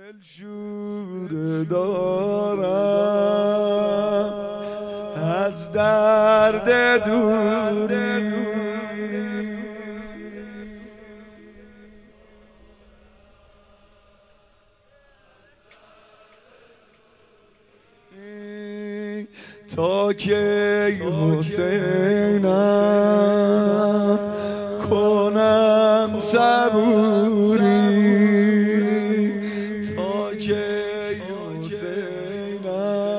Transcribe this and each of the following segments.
دلشوره دارم از درد دوری، تا که حسینم کنم صبوری، تا که حسینم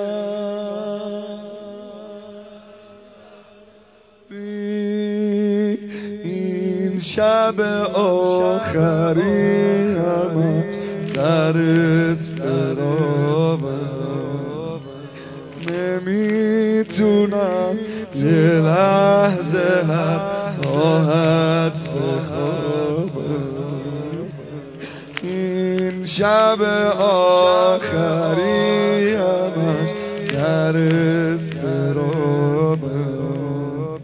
این شب آخری همه در اضطرابم، نمیتونم یه لحظه هم راحت بخوابم. این شب آخری همش در اضطرابم،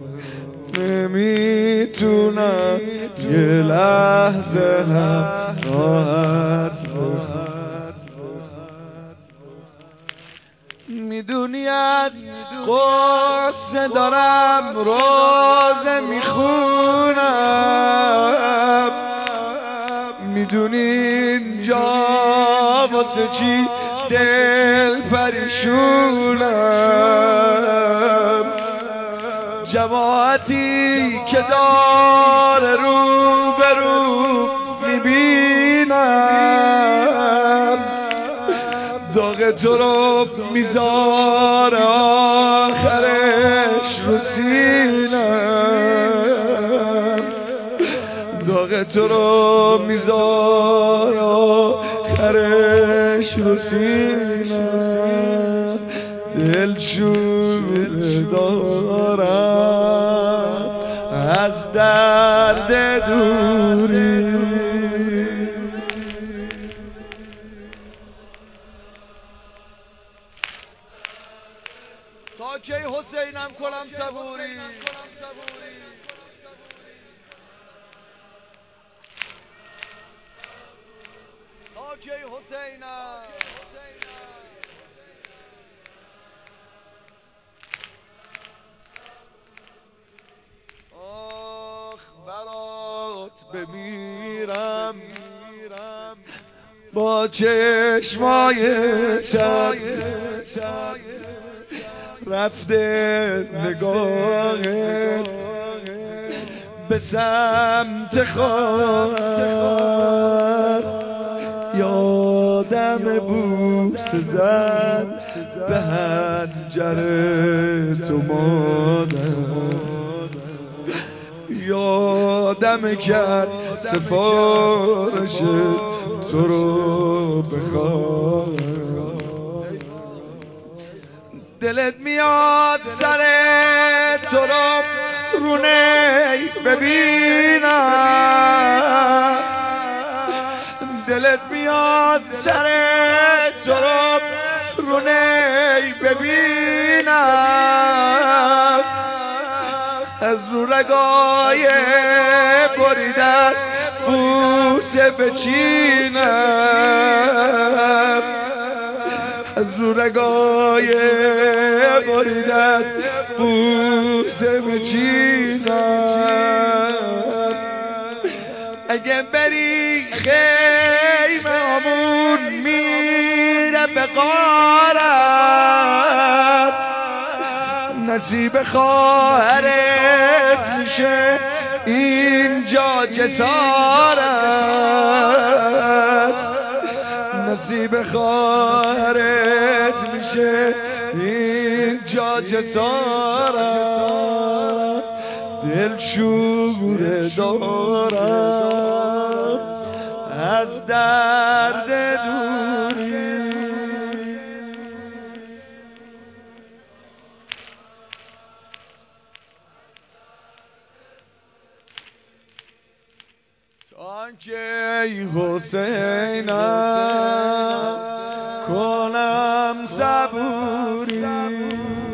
نمیتونم یه لحظه هم راحت بخوابم. میدونی از قصه دارم روزه میخونم، میدونی اینجا واسه چی دل پریشونم، جماعتی که داره رو به رو میبینم، داغ تو رو میذاره آخرش رو سینم، داغ تو رو میذاره آخرش رو سینم. دلشوره دارم از درد دوری، تا کی حسینم کنم صبوری، تا کی حسینم. آخ برات بمیرم با چشمای تک رفته نگاهت به سمت خواهر، یادم بوسه زد به حنجره تو مادر، یادم کرد سفارش تو رو بخواه، دلت میاد سر تو رو رونه ببینم، دلت میاد سر تو رو رونه ببینم، از رو رگای بریدن بوسه بچینم، از رو رگای بریدن بوسه بچینم. اگه بری خیمه همون میره به غارت، نصیب خواهرت میشه اینجا جسارت، نصیب خواهرت میشه اینجا جسارت. دلشوره دارم از درد دوری، تا که حسینم کنم صبوری.